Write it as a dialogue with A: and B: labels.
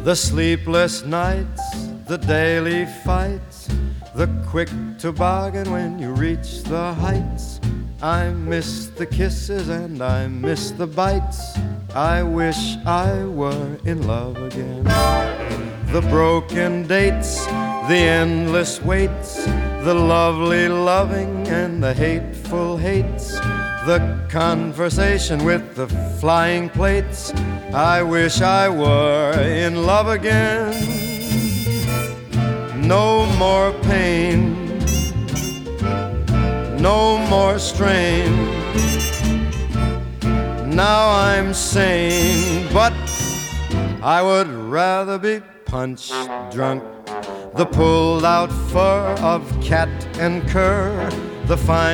A: The sleepless nights, the daily fights, the quick toboggan when you reach the heights. I miss the kisses and I miss the bites. I wish I were in love again. The broken dates, the endless waits, the lovely loving and the hateful hates, the conversation with the flying plates. I wish I were in love again. No more pain, no more strain. Now I'm sane, but I would rather be punch drunk. The pulled out fur of cat and cur, the fine